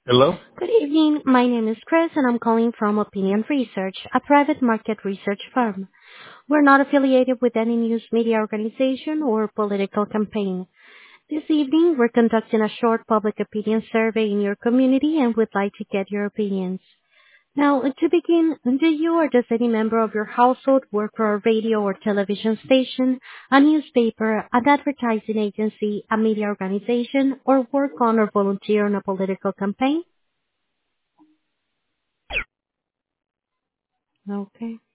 Hello? Good evening. My name is Chris, and I'm calling from Opinion Research, a private market research firm. We're not affiliated with any news media organization or political campaign. This evening, we're conducting a short public opinion survey in your community and would like to get your opinions. Now, to begin, do you or does any member of your household work for a radio or television station, a newspaper, an advertising agency, a media organization, or work on or volunteer on a political campaign? Okay.